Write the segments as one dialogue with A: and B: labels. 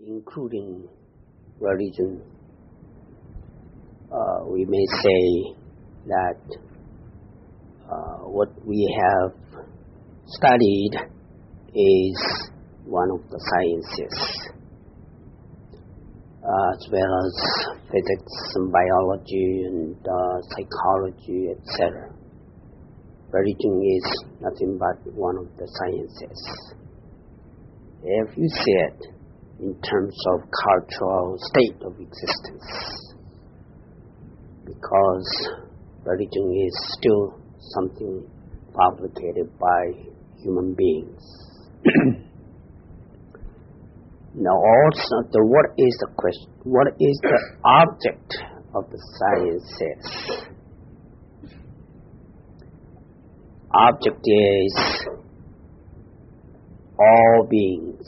A: including religion, we may say that what we have studied is one of the sciences, as well as physics and biology and psychology, etc. Religion is nothing but one of the sciences. If you see it in terms of cultural state of existence, because religion is still something fabricated by human beings. Now also, what is the question? What is the object of the sciences? Object is all beings.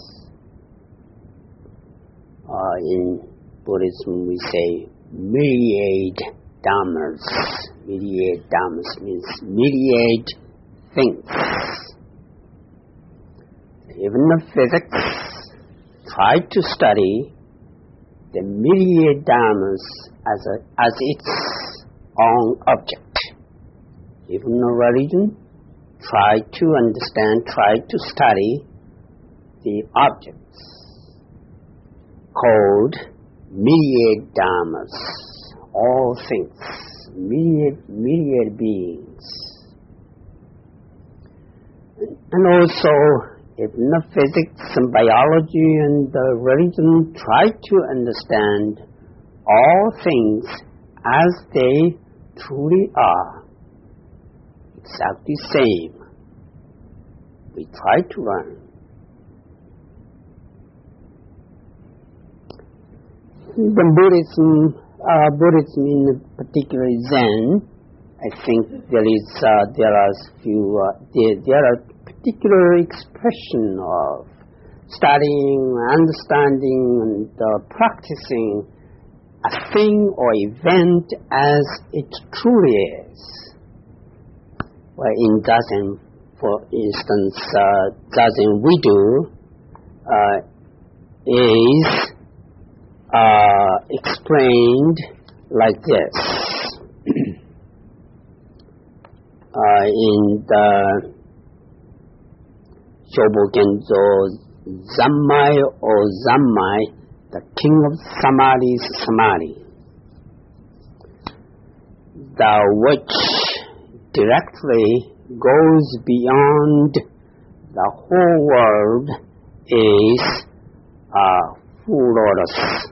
A: In Buddhism we say myriad dhammas. Myriad dhammas means myriad things. Even the physics try to study the myriad dhammas as its own object. Even the religion try to understand, try to study the objects called myriad dhammas, all things, myriad beings. And also, if the physics and biology and the religion try to understand all things as they truly are, exactly same, we try to learn. The Buddhism in particular Zen, I think there are particular expression of studying, understanding, and practicing a thing or event as it truly is. Well, in Zazen, for instance, Zazen we do is explained like this. In the Shobogenzo, Zammai or Zammai, the king of Samadhi is Samadhi, the which directly goes beyond the whole world is full lotus.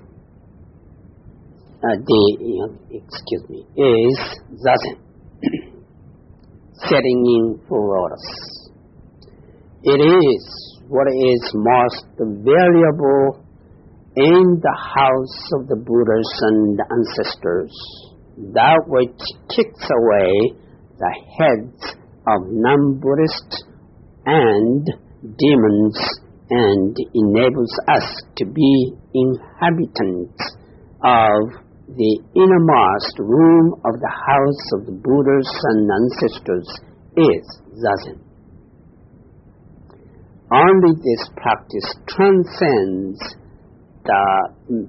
A: Is Zazen, setting in full lotus. It is what is most valuable in the house of the Buddhas and ancestors, that which kicks away the heads of non-Buddhists and demons and enables us to be inhabitants of the innermost room of the house of the Buddhas and ancestors is Zazen. Only this practice transcends the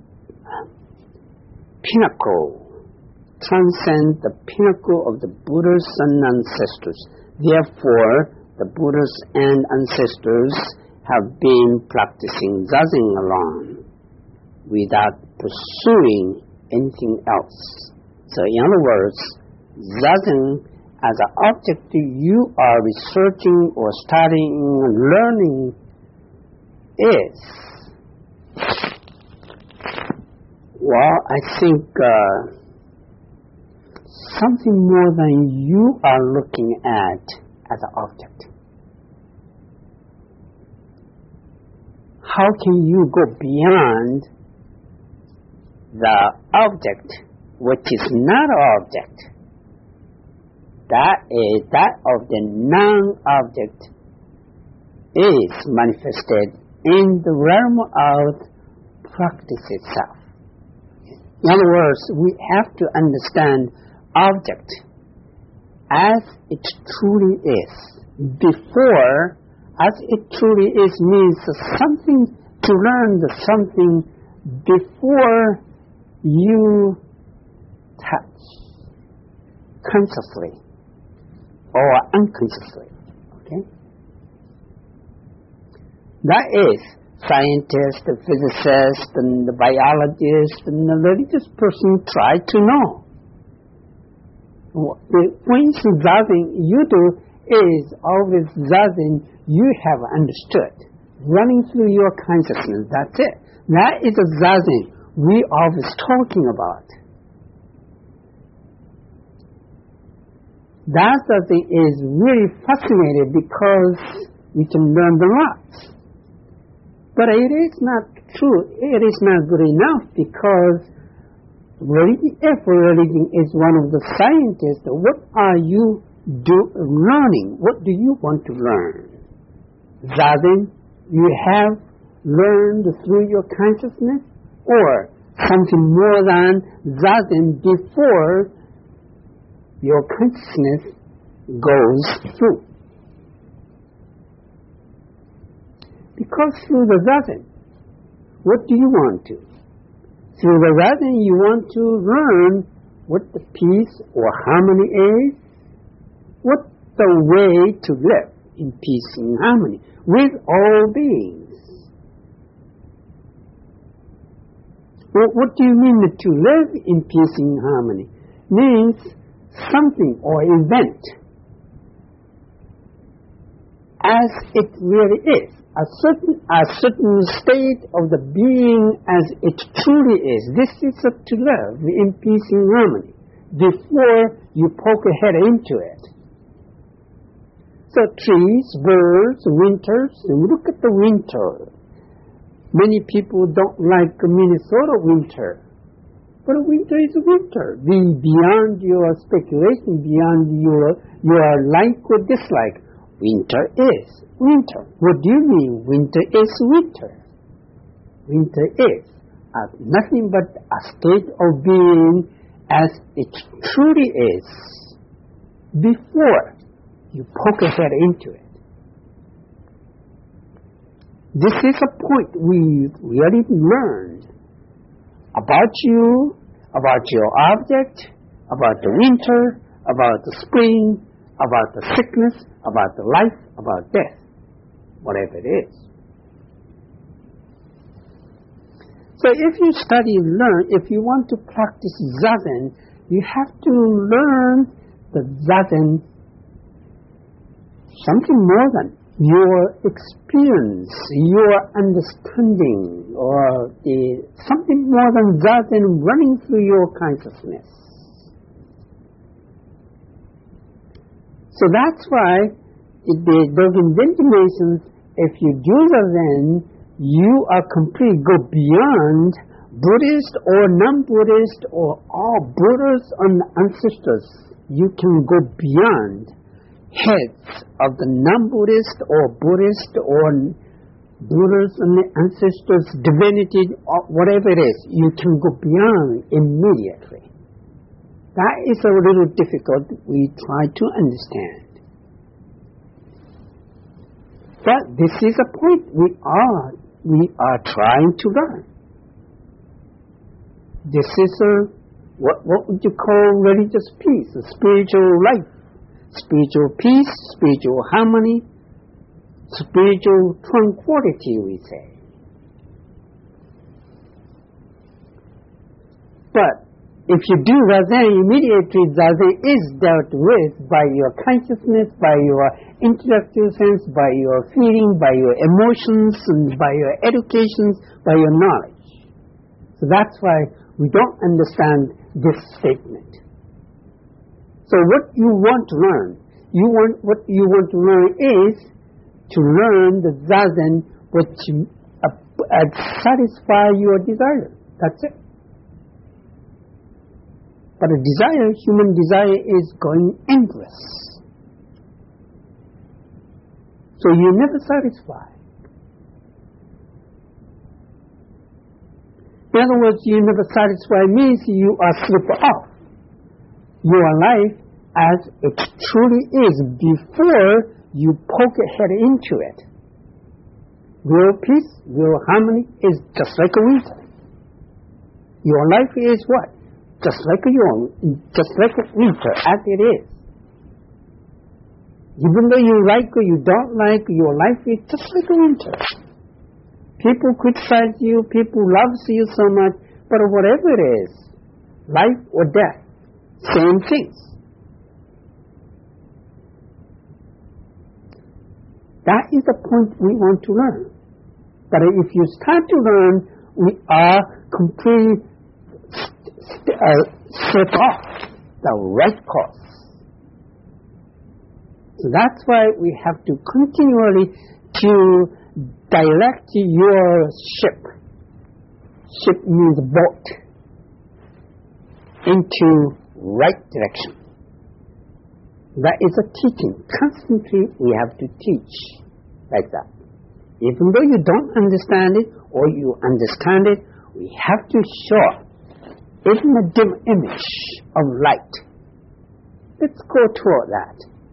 A: pinnacle of the Buddhas and ancestors. Therefore, the Buddhas and ancestors have been practicing Zazen alone without pursuing anything else. So in other words, Zazen as an object you are researching or studying and learning is, well, I think something more than you are looking at as an object. How can you go beyond the object which is not an object? That of the non-object is manifested in the realm of practice itself. In other words, we have to understand object as it truly is. Before, as it truly is means something to learn something before you touch, consciously or unconsciously. Okay? That is, scientists, the physicists, and the biologists, and the religious person try to know. For instance, zazen you do is always zazen you have understood, running through your consciousness. That's it. That is a zazen we always talking about. That zazen is really fascinating because we can learn the lots. But it is not true. It is not good enough because if religion is one of the scientists, what are you learning? What do you want to learn? Zazen you have learned through your consciousness, or something more than zazen before your consciousness goes through. Because through the zazen, what do you want to? Through the zazen, you want to learn what the peace or harmony is, what the way to live in peace and harmony with all beings. Well, what do you mean to live in peace and harmony? Means something or event as it really is. A certain state of the being as it truly is. This is to live in peace and harmony before you poke a head into it. So trees, birds, winters, and look at the winter. Many people don't like Minnesota winter. But winter is winter. Beyond your speculation, beyond your like or dislike, winter is winter. What do you mean winter is winter? Winter is nothing but a state of being as it truly is before you poke a head into it. This is a point we really learned about you, about your object, about the winter, about the spring, about the sickness, about the life, about death, whatever it is. So if you study and learn, if you want to practice zazen, you have to learn the zazen, something more than your experience, your understanding, or something more than zazen running through your consciousness. So that's why those inventions, if you do zazen, you are complete, go beyond Buddhist or non-Buddhist or all Buddhas and ancestors. You can go beyond heads of the non-Buddhist or Buddhist or Buddhas and the ancestors, divinity, or whatever it is. You can go beyond immediately. That is a little difficult. We try to understand. But this is a point we are trying to learn. This is what would you call religious peace, a spiritual life, spiritual peace, spiritual harmony, spiritual tranquility, we say. But if you do zazen, immediately zazen is dealt with by your consciousness, by your intellectual sense, by your feeling, by your emotions, and by your education, by your knowledge. So that's why we don't understand this statement. So what you want to learn, what you want to learn is to learn the zazen which satisfy your desire. That's it. But a desire, human desire, is going endless. So you never satisfy. In other words, you never satisfy means you are slip off your life as it truly is before you poke a head into it. Real peace, real harmony is just like a winter. Your life is what? Just like a winter as it is. Even though you like or you don't like, your life is just like a winter. People criticize you, people love you so much, but whatever it is, life or death, same things. That is the point we want to learn. But if you start to learn, we are completely set off the right course. So that's why we have to continually to direct your ship. Ship means boat. Into right direction. That is a teaching. Constantly we have to teach like that. Even though you don't understand it or you understand it, we have to show even a dim image of light. Let's go toward that.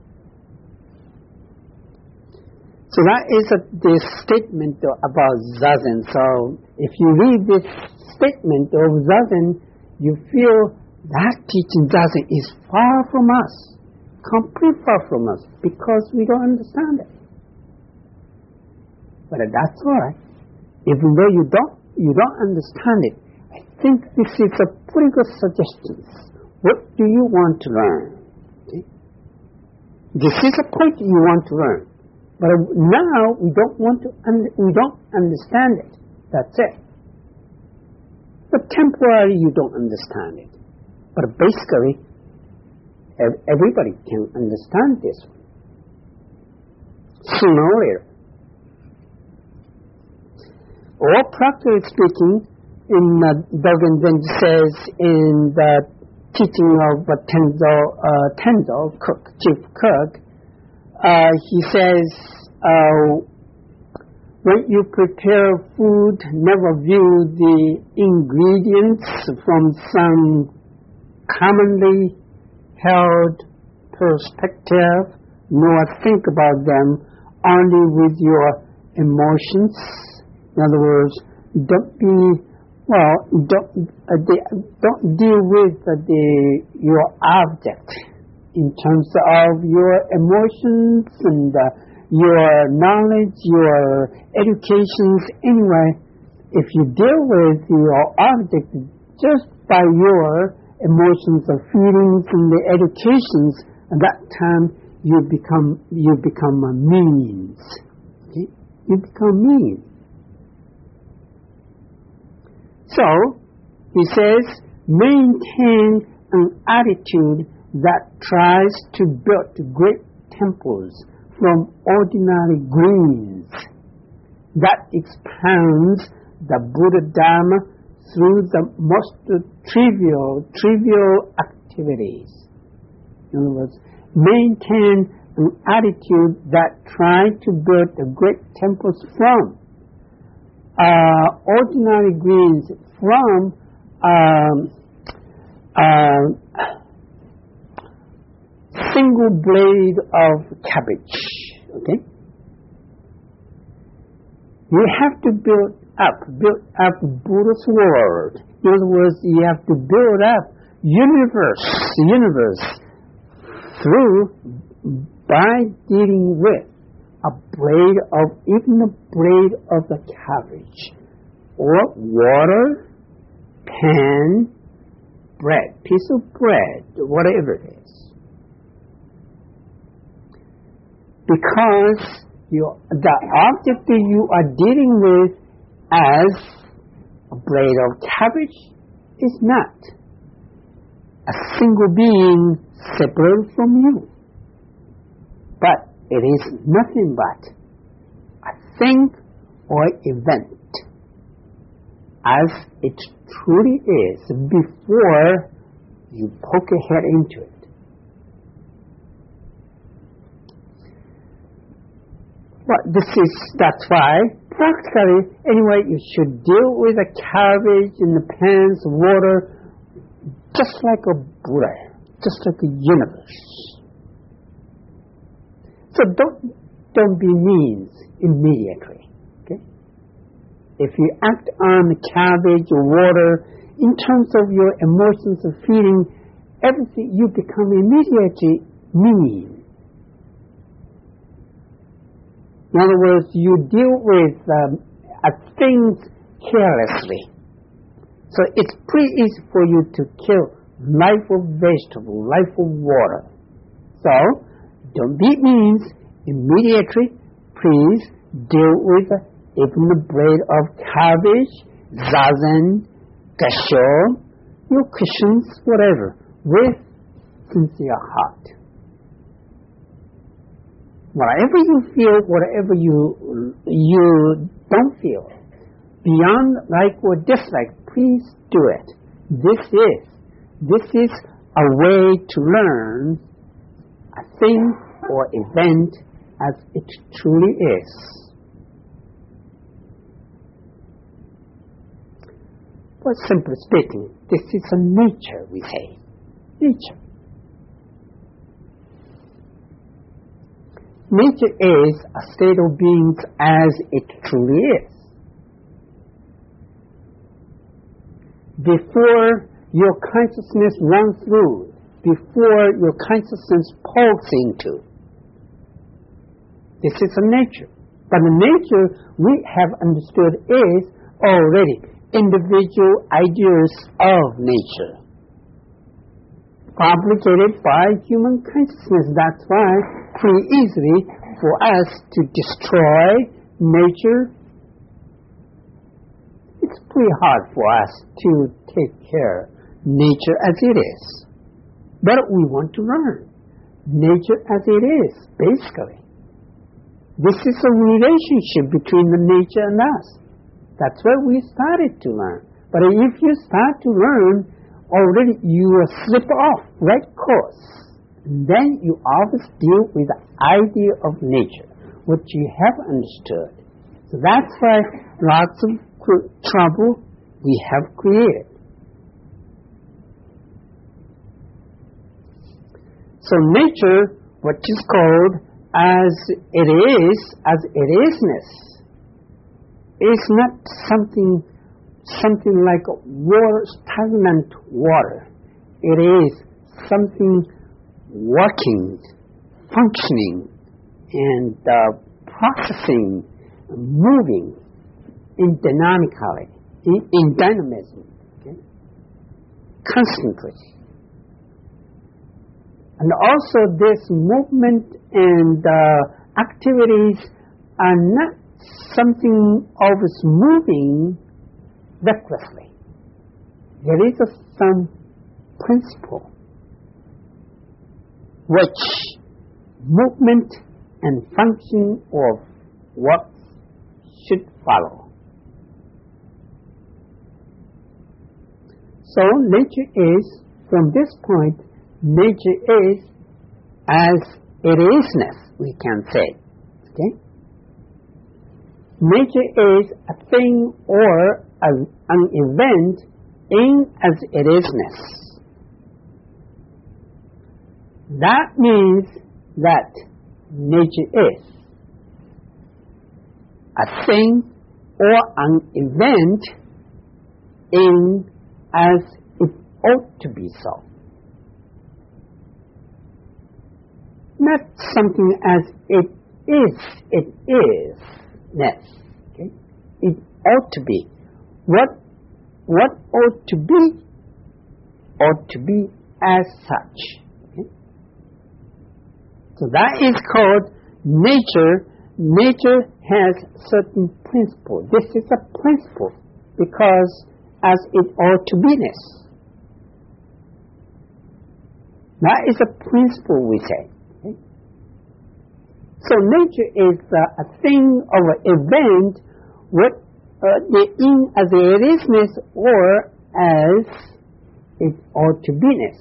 A: So that is the statement about Zazen. So if you read this statement of Zazen, you feel that teaching Zazen is far from us, completely far from us, because we don't understand it. But that's all right. Even though you don't understand it, I think this is a pretty good suggestion. What do you want to learn? Okay? This is a point you want to learn. But now we don't understand it. That's it. But temporarily you don't understand it. But basically, everybody can understand this one. Sooner or later. Or practically speaking, in Dogen Zenji says in the teaching of Tenzo Cook, Chief Cook, he says, when you prepare food, never view the ingredients from some commonly held perspective, nor think about them only with your emotions. In other words, don't deal with your object in terms of your emotions and your knowledge, your educations. Anyway, if you deal with your object just by your emotions or feelings and the educations, at that time you become a means. Okay? You become mean. So, he says, maintain an attitude that tries to build great temples from ordinary greens, that expounds the Buddha Dharma through the most trivial activities. In other words, maintain an attitude that tries to build the great temples from ordinary greens, from single blade of cabbage. Okay? You have to build up Buddha's world. In other words, you have to build up universe through by dealing with even a blade of the cabbage, or water, pan, bread, piece of bread, whatever it is. Because the object that you are dealing with as a blade of cabbage is not a single being separate from you, but it is nothing but a thing or event as it truly is before you poke your head into it. That's why practically anyway you should deal with the cabbage and the pans, water, just like a Buddha, just like a universe. So don't be mean immediately. Okay? if you act on cabbage or water, in terms of your emotions and feeling, everything, you become immediately mean. In other words, you deal with things carelessly. So it's pretty easy for you to kill life of vegetable, life of water. So, don't be mean. Immediately, please deal with even the bread of cabbage, zazen, gasho, your cushions, whatever, with sincere heart. Whatever you feel, whatever you don't feel, beyond like or dislike, please do it. This is a way to learn a thing or event as it truly is. But simply speaking, this is a nature, we say. Nature. Nature is a state of beings as it truly is. Before your consciousness runs through, before your consciousness pokes into, this is a nature. But the nature we have understood is already individual ideas of nature, fabricated by human consciousness. That's why pretty easily for us to destroy nature. It's pretty hard for us to take care of nature as it is. But we want to learn nature as it is, basically. This is a relationship between the nature and us. That's where we started to learn. But if you start to learn, already you will slip off right course. And then you always deal with the idea of nature, which you have understood. So that's why lots of trouble we have created. So nature, what is called as it isness, is not something like water, stagnant water. It is something working, functioning, and processing, moving in dynamically, in dynamism, okay? Constantly. And also this movement and activities are not something always moving recklessly. There is some principle which movement and function of what should follow. So nature is, from this point, nature is as it isness, we can say. Okay? Nature is a thing or an event in as it isness. That means that nature is a thing or an event in as it ought to be so. Not something as it is. Yes. Okay? It ought to be. What ought to be as such. Okay? So that is called nature. Nature has certain principle. This is a principle because as it ought to be-ness. That is a principle, we say. Okay? So nature is a thing or an event what in as it isness or as it ought to be-ness.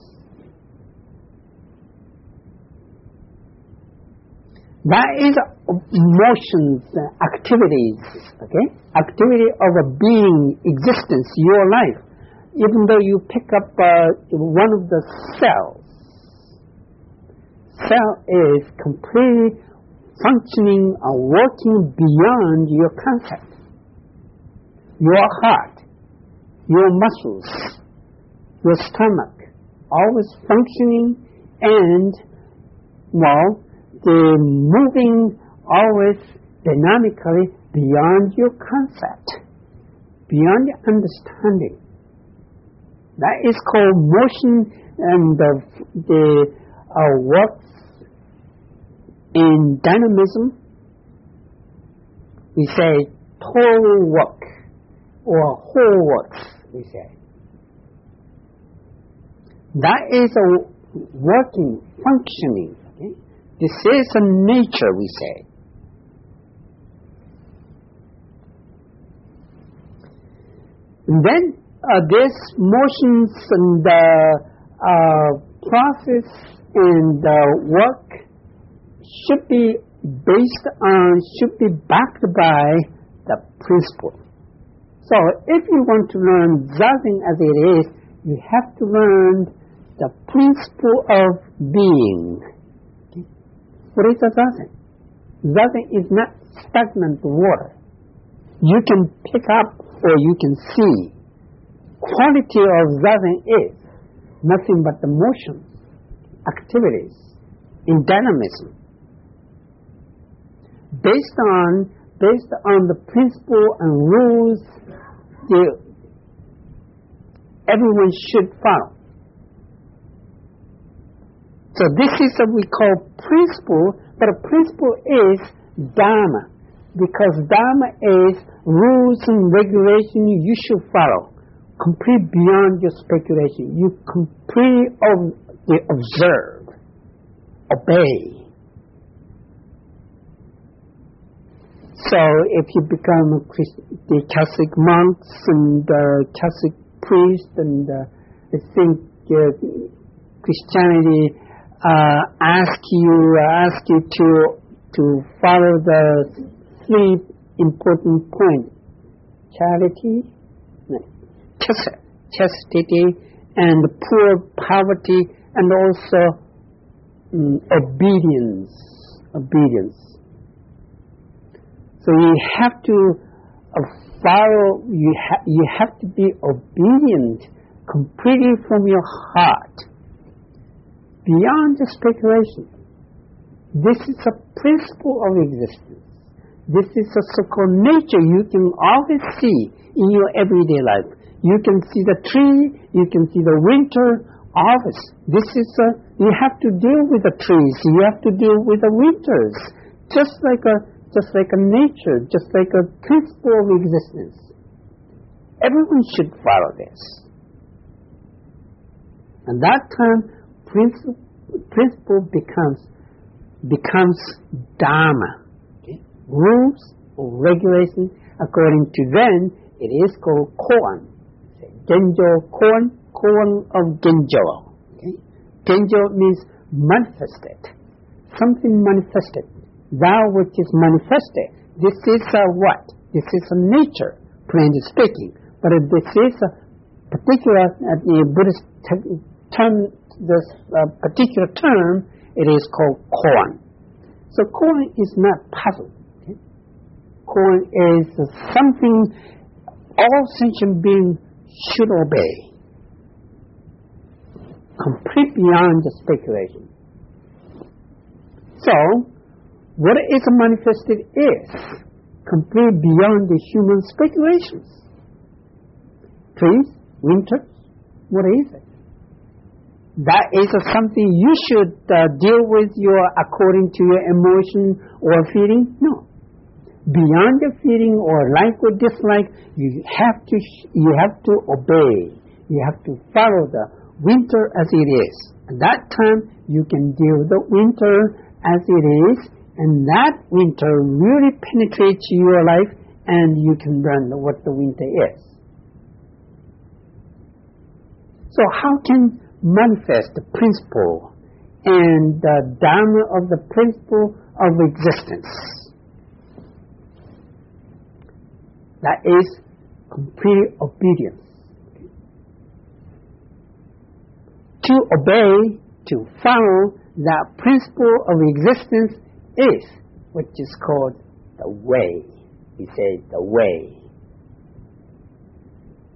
A: That is motions, activities, okay? Activity of a being, existence, your life. Even though you pick up one of the cells, cell is completely functioning or working beyond your concept. your heart, your muscles, your stomach, always functioning and, they're moving always dynamically beyond your concept, beyond your understanding. That is called motion, and the works in dynamism. We say total work or whole works, we say. That is a working, functioning. Okay? This is a nature, we say. And then this motions and the process and the work should be backed by the principle. So if you want to learn Zazen as it is, you have to learn the principle of being. Okay? What is a Zazen? Zazen is not stagnant water. You can pick up or you can see. Quality of Zazen is nothing but the motions, activities, in dynamism. Based on the principle and rules everyone should follow. So this is what we call principle, but a principle is Dharma, because Dharma is rules and regulation you should follow, complete beyond your speculation. You completely observe, obey. So if you become the Catholic monks and Catholic priests, and I think Christianity ask you to follow the three important points: charity, chastity, and poor poverty, and also obedience. So you have to follow. You have to be obedient completely from your heart, beyond the speculation. This is a principle of existence. This is a so-called nature you can always see in your everyday life. You can see the tree, you can see the winter, always. You have to deal with the trees, you have to deal with the winters, just like a nature, just like a principle of existence. Everyone should follow this. And that time, principle becomes Dharma. Okay? Rules or regulations. According to them, it is called Koan. Genjo, Koan of Genjo. Okay? Genjo means manifested. Something manifested. That which is manifested. This is what? This is a nature, plainly speaking. But this is a particular, Buddhist term, this particular term, it is called Koan. So Koan is not puzzle. Okay? Koan is something all sentient beings should obey. Complete beyond the speculation. So, what is manifested is complete beyond the human speculations. Trees, winters, what is it? That is something you should deal with according to your emotion or feeling? No. Beyond your feeling or like or dislike, you have to obey. You have to follow the winter as it is. At that time, you can deal with the winter as it is, and that winter really penetrates your life, and you can learn what the winter is. So how can manifest the principle and the Dharma of the principle of existence? That is complete obedience. To obey, to follow that principle of existence is what is called the way. We say the way.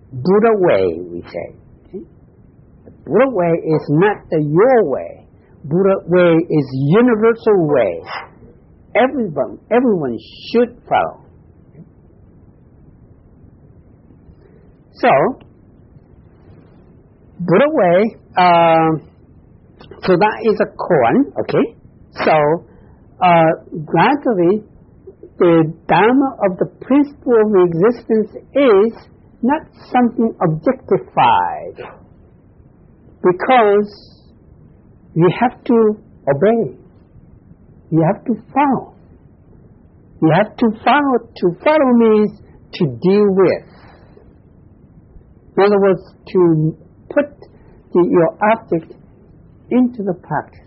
A: Buddha way, we say. Okay? The Buddha way is not your way. Buddha way is universal way. Everyone should follow. Okay? So, Buddha way, so that is a koan, okay? So, gradually, the Dharma of the principle of existence is not something objectified, because you have to obey. You have to follow. You have to follow. To follow means to deal with. In other words, to put your object into the practice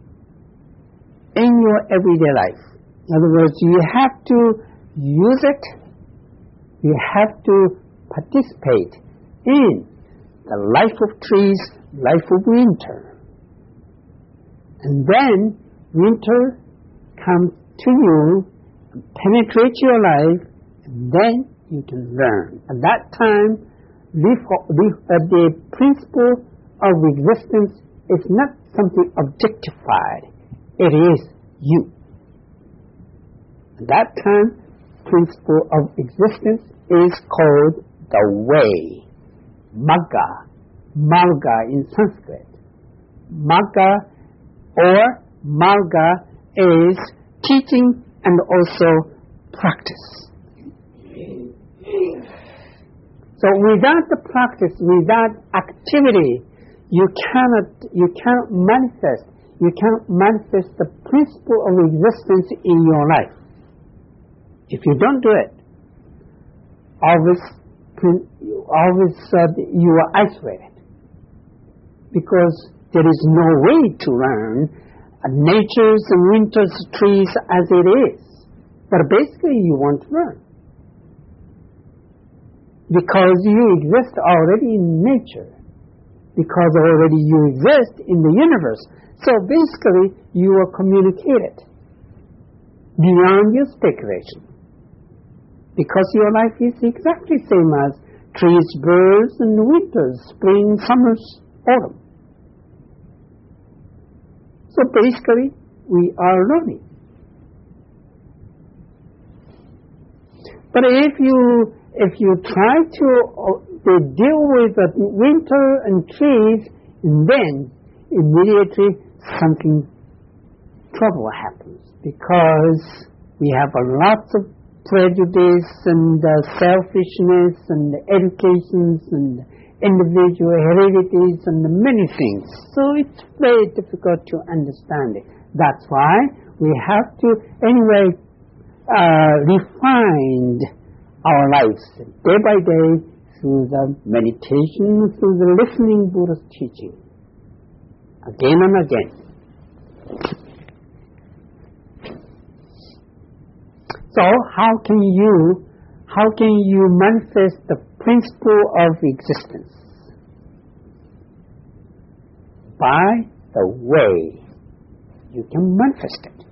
A: in your everyday life. In other words, you have to use it. You have to participate in the life of trees, life of winter. And then winter comes to you, penetrates your life, and then you can learn. At that time, the principle of existence is not something objectified. It is you. At that time, principle of existence is called the way. Magga. Marga in Sanskrit. Magga or Marga is teaching and also practice. So without the practice, without activity, you cannot manifest the principle of existence in your life. If you don't do it, always you are isolated, because there is no way to learn nature's and winter's trees as it is. But basically you want to learn, because you exist already in nature, because already you exist in the universe. So basically you are communicated beyond your speculation, because your life is exactly the same as trees, birds, and winters, spring, summers, autumn. So basically, we are learning. But if you try to deal with the winter and trees, then immediately something trouble happens, because we have a lot of prejudice and selfishness and educations and individual heredities and many things. So it's very difficult to understand it. That's why we have to anyway refine our lives day by day through the meditation, through the listening Buddha's teaching, again and again. So how can you manifest the principle of existence? By the way you can manifest it.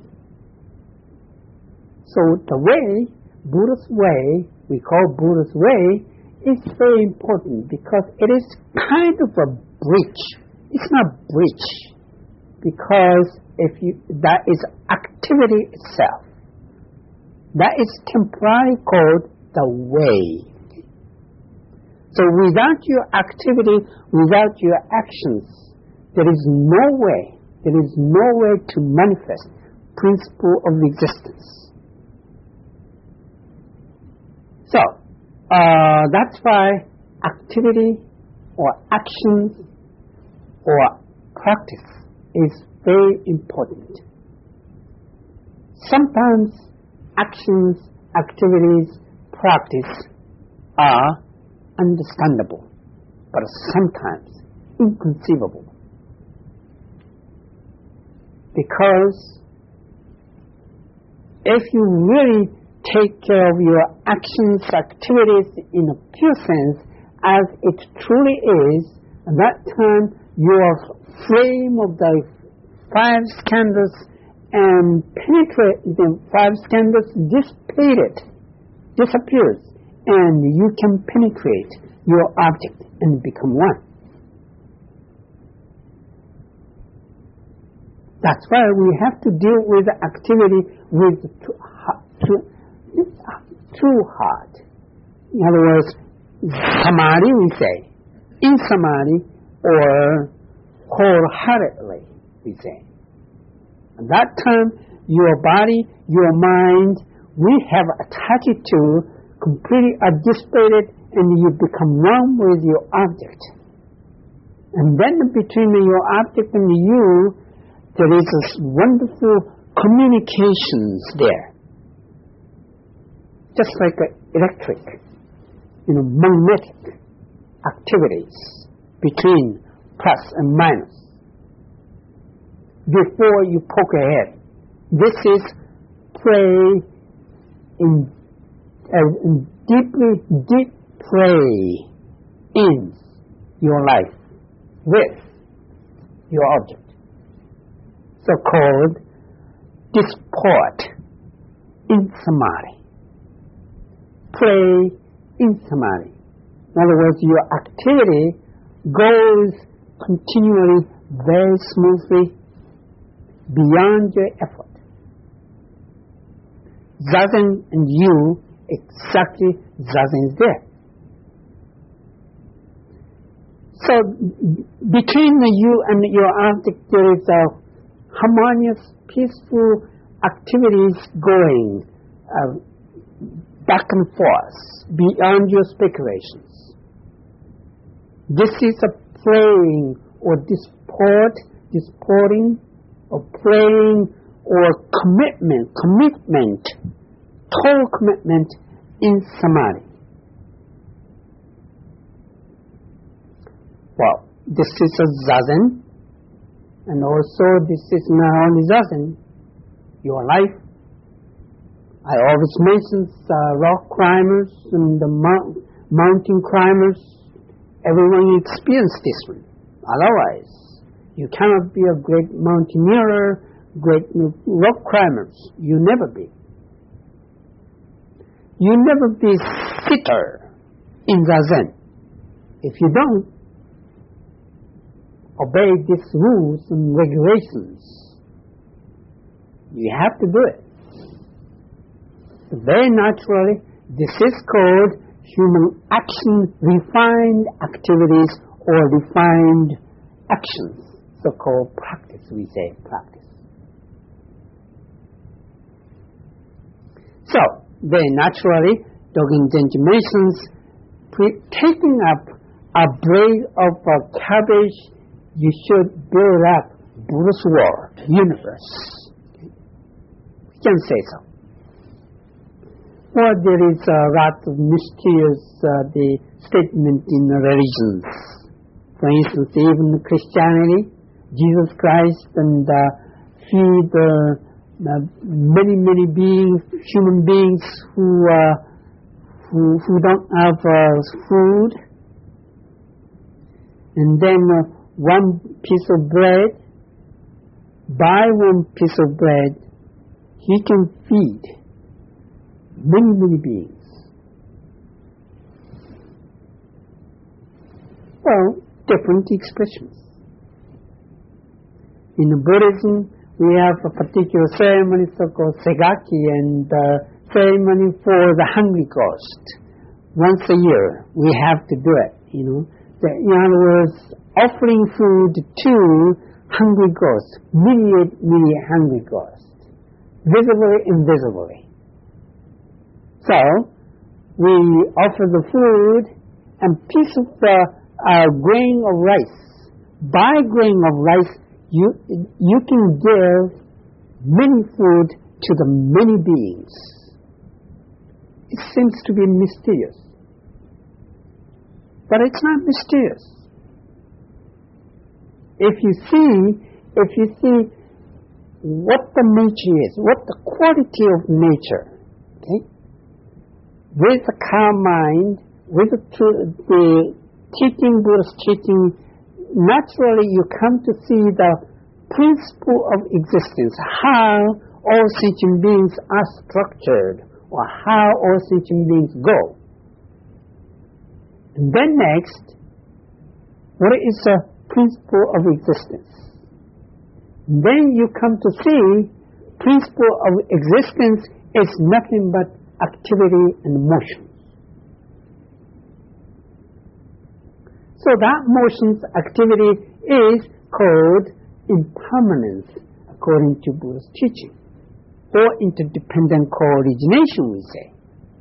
A: So the way, Buddha's way, we call Buddha's way, is very important, because it is kind of a bridge. It's not bridge, because that is activity itself. That is temporarily called the way. So without your activity, without your actions, there is no way to manifest principle of existence. So that's why activity or actions or practice is very important. Sometimes actions, activities, practice are understandable, but sometimes inconceivable. Because if you really take care of your actions, activities in a pure sense, as it truly is, at that time your flame of the five skandhas and penetrate the five skandhas disappears, and you can penetrate your object and become one. That's why we have to deal with the activity with true heart. In other words, samadhi we say, in samadhi or wholeheartedly we say. At that time, your body, your mind, we have attached to, completely are dissipated, and you become one with your object. And then between your object and you, there is this wonderful communications there. Just like electric, magnetic activities between plus and minus. Before you poke ahead, this is play in deep play in your life with your object. So called disport in samadhi. Play in samadhi. In other words, your activity goes continually very smoothly beyond your effort. Zazen and you, exactly Zazen is there. So between you and your object there is a harmonious, peaceful activities going back and forth beyond your speculations. This is a playing or disporting or playing or commitment, total commitment in samadhi. Well, this is a zazen, and also this is not only zazen, your life. I always mention rock climbers and the mountain climbers. Everyone experiences this one. Otherwise, you cannot be a great mountaineer, great rock climbers. You never be. You never be sitter in zazen. If you don't obey these rules and regulations, you have to do it. Very naturally, this is called human action, refined activities or refined actions, so-called practice, we say practice. So, very naturally, Dogen Zenji mentions, taking up a blade of a cabbage, you should build up Buddha's world, universe. Okay? We can say so. Or there is a lot of mysterious the statement in the religions. For instance, even Christianity, Jesus Christ and feed many beings, human beings who don't have food, and then one piece of bread, by one piece of bread, he can feed many beings. Well, different expressions. In Buddhism, we have a particular ceremony so-called Segaki, and ceremony for the hungry ghost. Once a year, we have to do it, In other words, offering food to hungry ghosts, many hungry ghosts, visibly, invisibly. So, we offer the food and piece of grain of rice. By grain of rice, you can give many food to the many beings. It seems to be mysterious. But it's not mysterious. If you see what the nature is, what the quality of nature, okay? With the calm mind, with the teaching, Buddha's teaching, naturally you come to see the principle of existence, how all sentient beings are structured, or how all sentient beings go. And then next, what is the principle of existence? Then you come to see principle of existence is nothing but activity and motion. So that motion's activity is called impermanence according to Buddha's teaching, or interdependent co-origination, we say.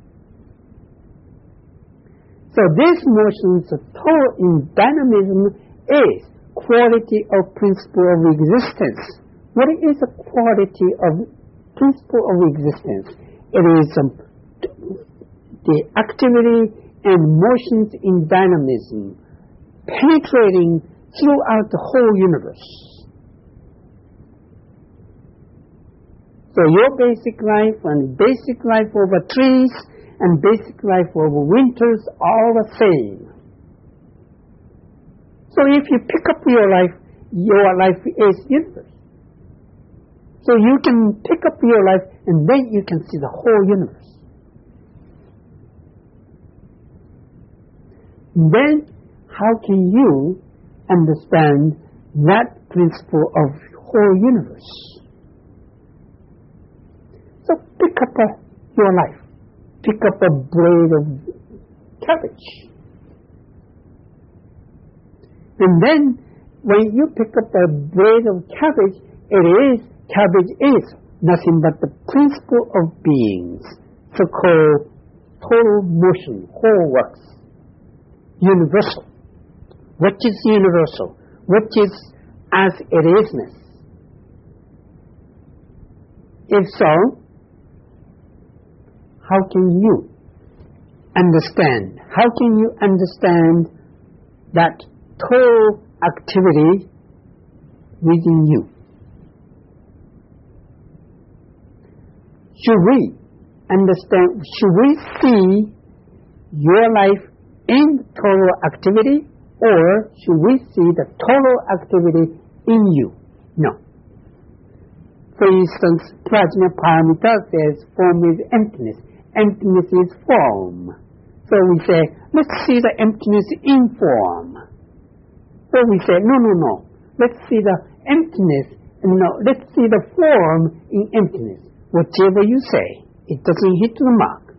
A: So this motion's total in dynamism is quality of principle of existence. What is the quality of principle of existence? It is the activity and motions in dynamism penetrating throughout the whole universe. So your basic life and basic life over trees and basic life over winters are all the same. So if you pick up your life is universe. So you can pick up your life and then you can see the whole universe. Then how can you understand that principle of whole universe? So pick up your life. Pick up a blade of cabbage. And then when you pick up a blade of cabbage, cabbage is nothing but the principle of beings, so-called total motion, whole works, universal. What is universal? What is as it isness? If so, how can you understand? How can you understand that total activity within you? Should we understand, should we see your life in total activity, or should we see the total activity in you? No. For instance, Prajnaparamita says form is emptiness. Emptiness is form. So we say, let's see the emptiness in form. So we say, no. Let's see the emptiness. No, let's see the form in emptiness. Whatever you say, it doesn't hit the mark.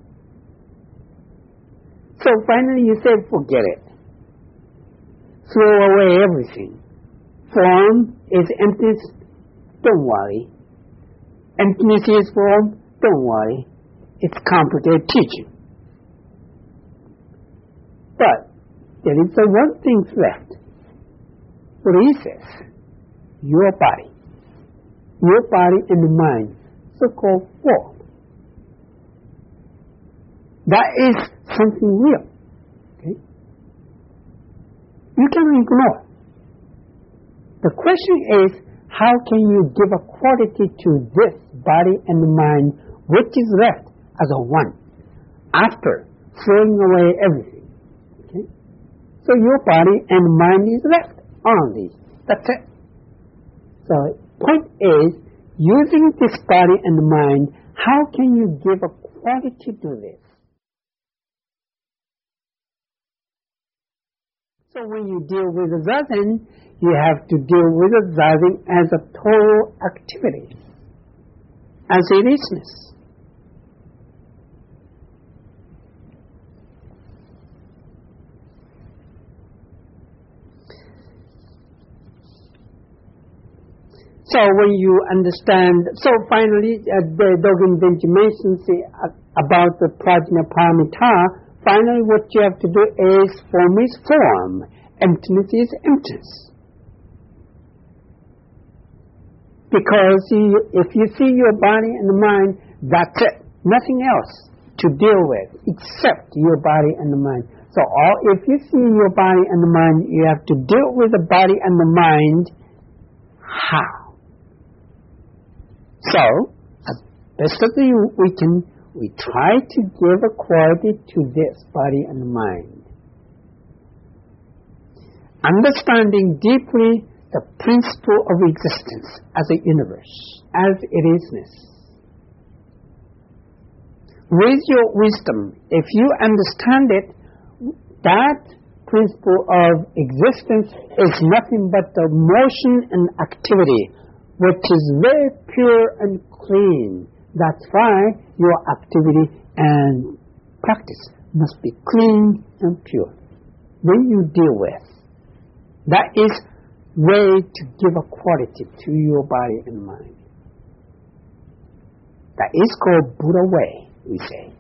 A: So finally you say, forget it. Throw away everything. Form is emptiness, don't worry. Emptiness is form, don't worry. It's complicated teaching. But there is one thing left. What he says, your body and the mind, so-called form. That is something real. Okay? You cannot ignore. The question is, how can you give a quality to this body and the mind, which is left as a one, after throwing away everything? Okay? So your body and mind is left only. That's it. So the point is, using this body and the mind, how can you give a quality to this? So when you deal with the zazen, you have to deal with the zazen as a total activity, as it isness. So when you understand, so finally, the Dogen Denji mentions about the Prajnaparamita. Finally, what you have to do is form is form, emptiness is emptiness. Because if you see your body and the mind, that's it. Nothing else to deal with except your body and the mind. So if you see your body and the mind, you have to deal with the body and the mind. How? So, as best as we can, we try to give a quality to this body and mind. Understanding deeply the principle of existence as a universe, as it isness. With your wisdom, if you understand it, that principle of existence is nothing but the motion and activity, which is very pure and clean. That's why your activity and practice must be clean and pure. When you deal with, that is way to give a quality to your body and mind. That is called Buddha way, we say.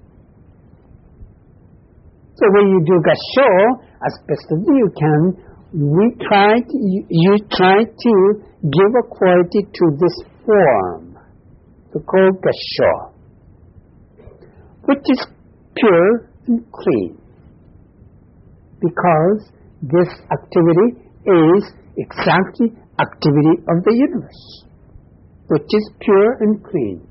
A: So when you do gassho, as best as you can, you try to give a quality to this form, to call gassho, which is pure and clean, because this activity is exactly activity of the universe, which is pure and clean.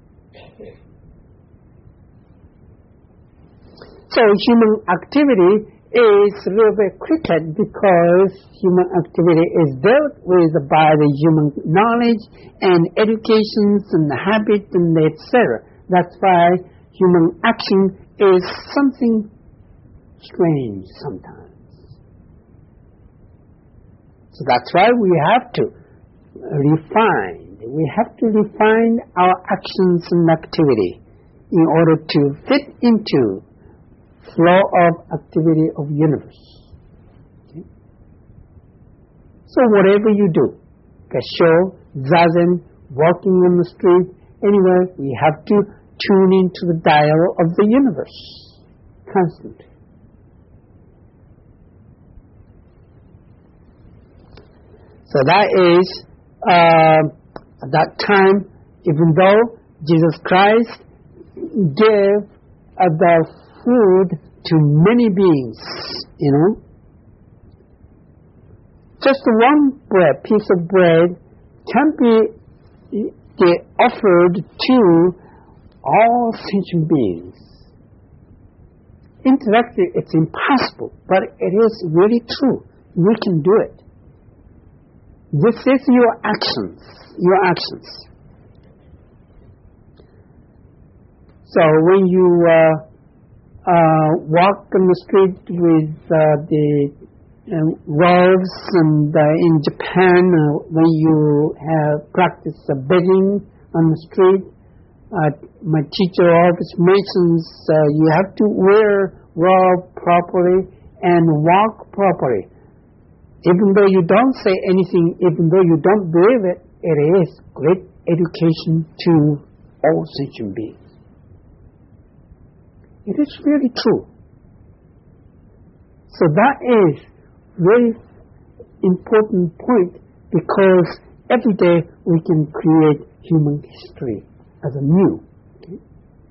A: So human activity is a little bit crooked because human activity is dealt with by the human knowledge and educations and habits and etc. That's why human action is something strange sometimes. So that's why we have to refine. We have to refine our actions and activity in order to fit into flow of activity of universe. Okay? So whatever you do, gassho, zazen, walking on the street, anywhere, we have to tune into the dial of the universe constantly. So that is, at that time, even though Jesus Christ gave the food to many beings, just one piece of bread can be offered to all sentient beings. Intellectually, it's impossible, but it is really true. We can do it. This is your actions. So when you walk on the street with the robes, and in Japan, when you have practiced begging on the street, my teacher always mentions you have to wear robe properly and walk properly. Even though you don't say anything, even though you don't believe it, it is great education to all sentient beings. It is really true. So that is very important point, because every day we can create human history as a new. Okay?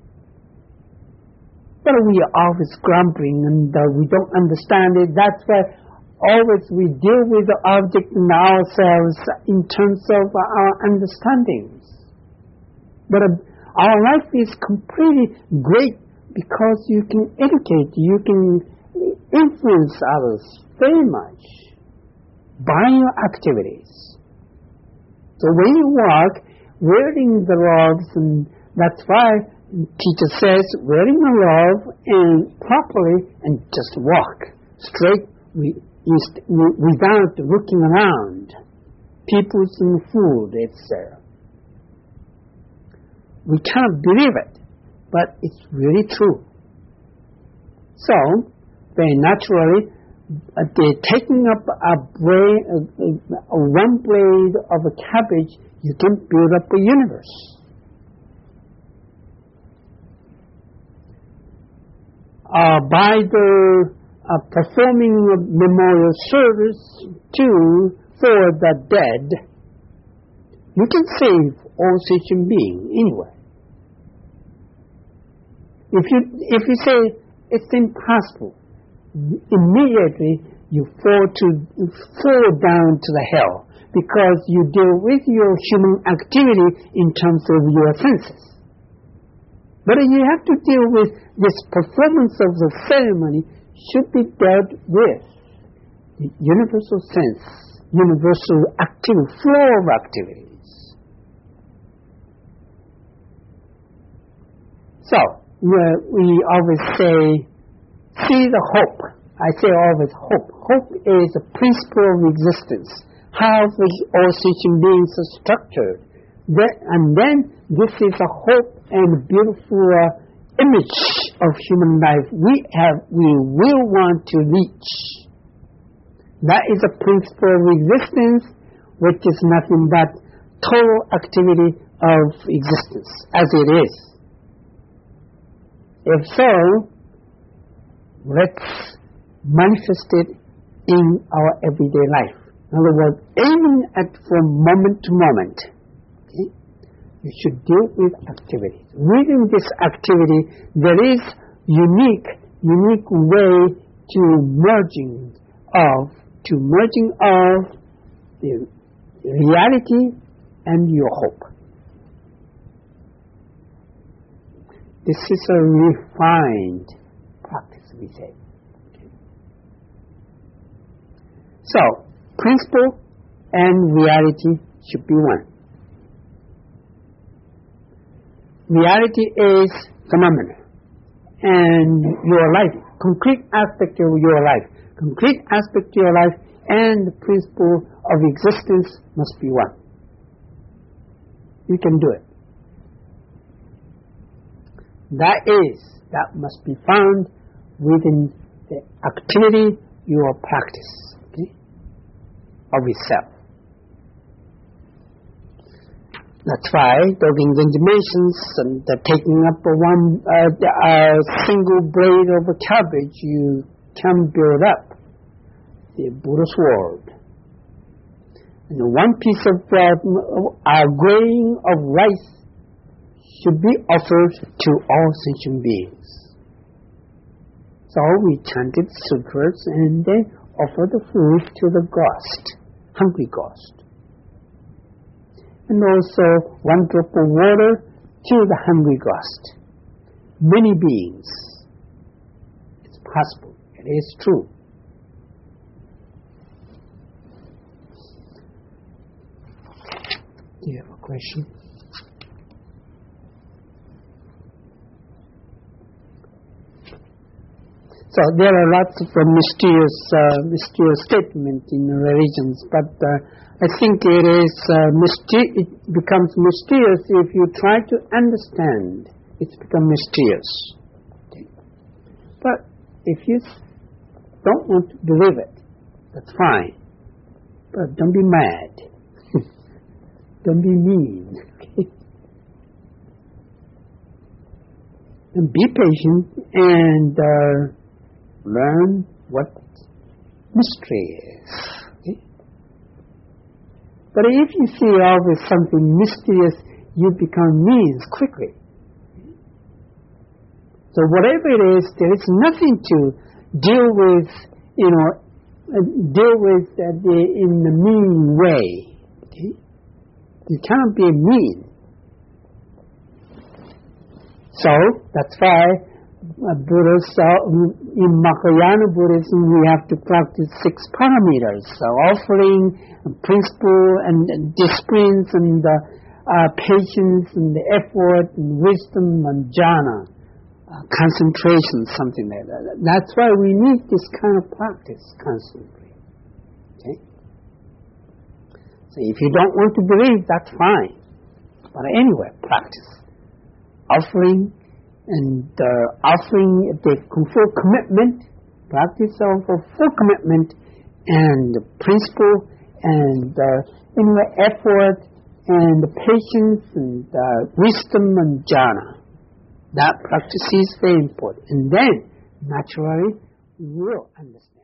A: But we are always grumbling and we don't understand it. That's why always we deal with the object in ourselves in terms of our understandings. But our life is completely great because you can educate, you can influence others very much by your activities. So when you walk, wearing the robes, and that's why teacher says wearing the robe and properly and just walk straight without looking around, people and food, etc. We can't believe it, but it's really true. So, very naturally, taking up one blade of a cabbage, you can build up a universe. By the performing a memorial service for the dead, you can save all sentient beings anyway. If you say it's impossible, immediately you fall down to the hell, because you deal with your human activity in terms of your senses. But you have to deal with this performance of the ceremony should be dealt with the universal sense, universal activity, flow of activities. So we always say see the hope. I say always hope. Hope is a principle of existence. How all sentient beings are structured. And then this is a hope and beautiful image of human life we will want to reach. That is a principle of existence, which is nothing but total activity of existence, as it is. If so, let's manifest it in our everyday life. In other words, aiming at from moment to moment. Okay? You should deal with activity. Within this activity, there is unique way to merging of the reality and your hope. This is a refined practice, we say. Okay. So, principle and reality should be one. Reality is phenomena, and your life, concrete aspect of your life, and the principle of existence must be one. You can do it. That must be found within the activity, your practice, okay, of itself. That's why Dogen Zenji mentions the taking up a single blade of a cabbage, you can build up the Buddha's world. And one piece of a grain of rice should be offered to all sentient beings. So we chanted sutras and then offer the food to the ghost, hungry ghost. And also one drop of water to the hungry ghost. Many beings. It's possible. It is true. Do you have a question? So there are lots of mysterious statements in religions, but I think it becomes mysterious if you try to understand. It's become mysterious. Okay. But if you don't want to believe it, that's fine. But don't be mad. Don't be mean. Okay. And be patient and learn what mystery is. Okay? But if you see always something mysterious, you become mean quickly. So whatever it is, there is nothing to deal with, in the mean way. Okay? You cannot be mean. So that's why in Mahayana Buddhism, we have to practice 6 parameters: offering, principle, and disciplines, and patience, and the effort, and wisdom, and jhana, concentration, something like that. That's why we need this kind of practice constantly. Okay? So if you don't want to believe, that's fine. But anyway, practice. Offering, and offering the full commitment, practice of full commitment, and the principle, and effort, and the patience, and wisdom, and jhana. That practice is very important. And then, naturally, you will understand.